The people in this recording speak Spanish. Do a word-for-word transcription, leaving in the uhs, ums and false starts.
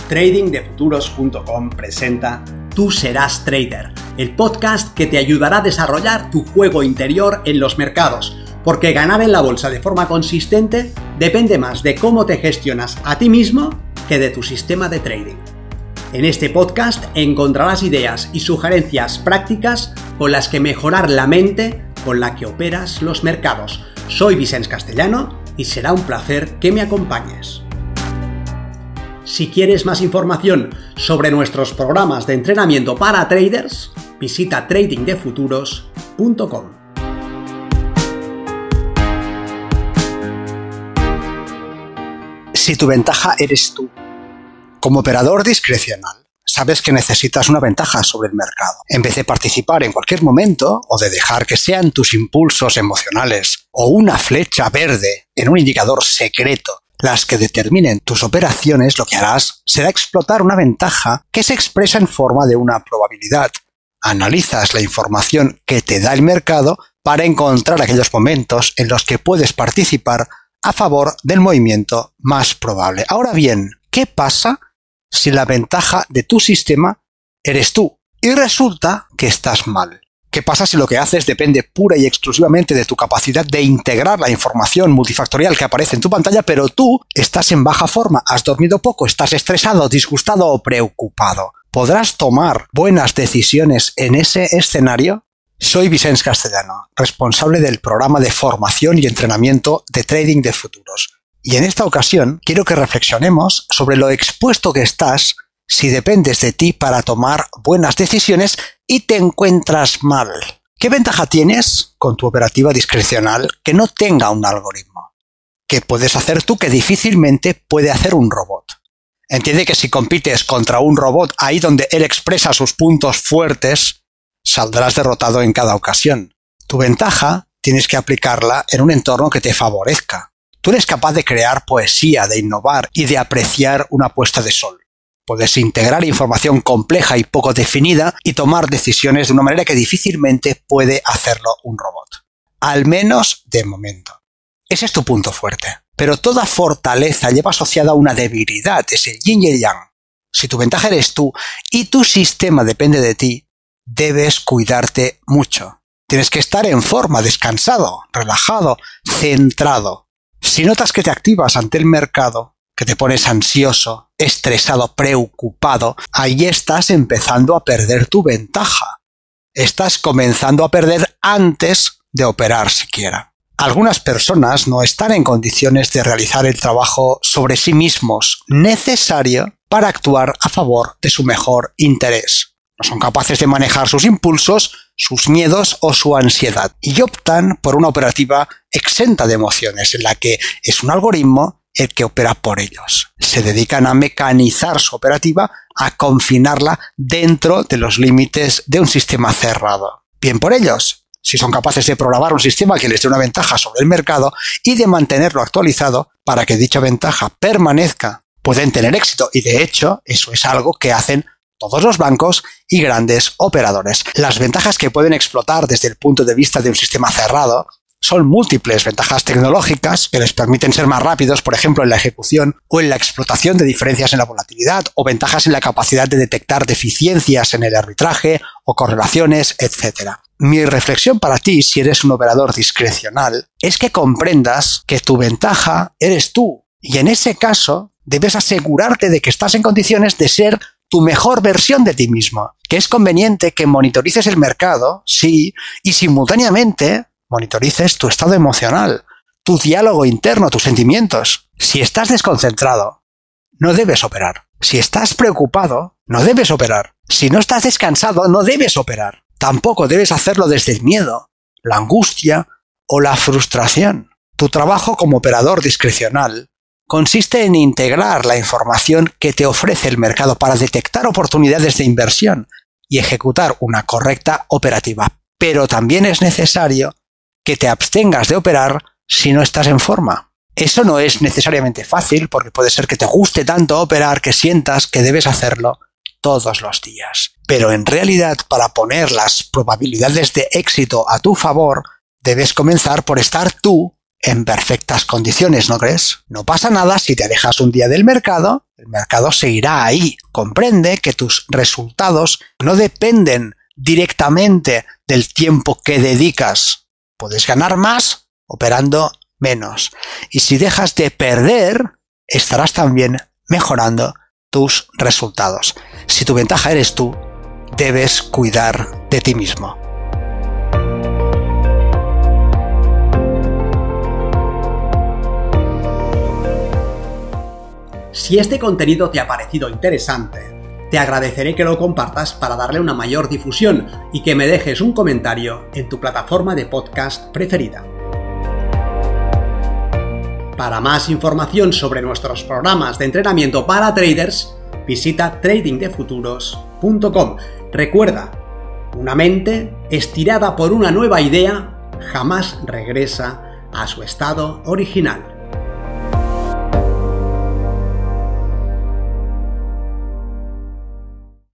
trading de futuros punto com presenta Tú serás trader, el podcast que te ayudará a desarrollar tu juego interior en los mercados, porque ganar en la bolsa de forma consistente depende más de cómo te gestionas a ti mismo que de tu sistema de trading. En este podcast encontrarás ideas y sugerencias prácticas con las que mejorar la mente con la que operas los mercados. Soy Vicens Castellano y será un placer que me acompañes. Si quieres más información sobre nuestros programas de entrenamiento para traders, visita trading de futuros punto com. Si tu ventaja eres tú, como operador discrecional, sabes que necesitas una ventaja sobre el mercado. En vez de participar en cualquier momento o de dejar que sean tus impulsos emocionales o una flecha verde en un indicador secreto las que determinen tus operaciones, lo que harás será explotar una ventaja que se expresa en forma de una probabilidad. Analizas la información que te da el mercado para encontrar aquellos momentos en los que puedes participar a favor del movimiento más probable. Ahora bien, ¿qué pasa si la ventaja de tu sistema eres tú y resulta que estás mal? ¿Qué pasa si lo que haces depende pura y exclusivamente de tu capacidad de integrar la información multifactorial que aparece en tu pantalla, pero tú estás en baja forma, has dormido poco, estás estresado, disgustado o preocupado? ¿Podrás tomar buenas decisiones en ese escenario? Soy Vicens Castellano, responsable del programa de formación y entrenamiento de trading de futuros. Y en esta ocasión quiero que reflexionemos sobre lo expuesto que estás si dependes de ti para tomar buenas decisiones y te encuentras mal. ¿Qué ventaja tienes con tu operativa discrecional que no tenga un algoritmo? ¿Qué puedes hacer tú que difícilmente puede hacer un robot? Entiende que si compites contra un robot ahí donde él expresa sus puntos fuertes, saldrás derrotado en cada ocasión. Tu ventaja tienes que aplicarla en un entorno que te favorezca. Tú eres capaz de crear poesía, de innovar y de apreciar una puesta de sol. Puedes integrar información compleja y poco definida y tomar decisiones de una manera que difícilmente puede hacerlo un robot. Al menos de momento. Ese es tu punto fuerte. Pero toda fortaleza lleva asociada una debilidad, es el yin y el yang. Si tu ventaja eres tú y tu sistema depende de ti, debes cuidarte mucho. Tienes que estar en forma, descansado, relajado, centrado. Si notas que te activas ante el mercado, que te pones ansioso, estresado, preocupado, ahí estás empezando a perder tu ventaja. Estás comenzando a perder antes de operar siquiera. Algunas personas no están en condiciones de realizar el trabajo sobre sí mismos necesario para actuar a favor de su mejor interés. No son capaces de manejar sus impulsos, sus miedos o su ansiedad y optan por una operativa exenta de emociones en la que es un algoritmo el que opera por ellos. Se dedican a mecanizar su operativa, a confinarla dentro de los límites de un sistema cerrado. Bien por ellos, si son capaces de programar un sistema que les dé una ventaja sobre el mercado y de mantenerlo actualizado para que dicha ventaja permanezca, pueden tener éxito y de hecho eso es algo que hacen todos los bancos y grandes operadores. Las ventajas que pueden explotar desde el punto de vista de un sistema cerrado son múltiples ventajas tecnológicas que les permiten ser más rápidos, por ejemplo, en la ejecución o en la explotación de diferencias en la volatilidad, o ventajas en la capacidad de detectar deficiencias en el arbitraje o correlaciones, etcétera. Mi reflexión para ti, si eres un operador discrecional, es que comprendas que tu ventaja eres tú, y en ese caso debes asegurarte de que estás en condiciones de ser tu mejor versión de ti mismo, que es conveniente que monitorices el mercado, sí, y simultáneamente monitorices tu estado emocional, tu diálogo interno, tus sentimientos. Si estás desconcentrado, no debes operar. Si estás preocupado, no debes operar. Si no estás descansado, no debes operar. Tampoco debes hacerlo desde el miedo, la angustia o la frustración. Tu trabajo como operador discrecional consiste en integrar la información que te ofrece el mercado para detectar oportunidades de inversión y ejecutar una correcta operativa. Pero también es necesario que te abstengas de operar si no estás en forma. Eso no es necesariamente fácil porque puede ser que te guste tanto operar que sientas que debes hacerlo todos los días. Pero en realidad, para poner las probabilidades de éxito a tu favor, debes comenzar por estar tú en perfectas condiciones, ¿no crees? No pasa nada si te alejas un día del mercado, el mercado seguirá ahí. Comprende que tus resultados no dependen directamente del tiempo que dedicas. Puedes ganar más operando menos. Y si dejas de perder, estarás también mejorando tus resultados. Si tu ventaja eres tú, debes cuidar de ti mismo. Si este contenido te ha parecido interesante, te agradeceré que lo compartas para darle una mayor difusión y que me dejes un comentario en tu plataforma de podcast preferida. Para más información sobre nuestros programas de entrenamiento para traders, visita trading de futuros punto com. Recuerda, una mente estirada por una nueva idea jamás regresa a su estado original.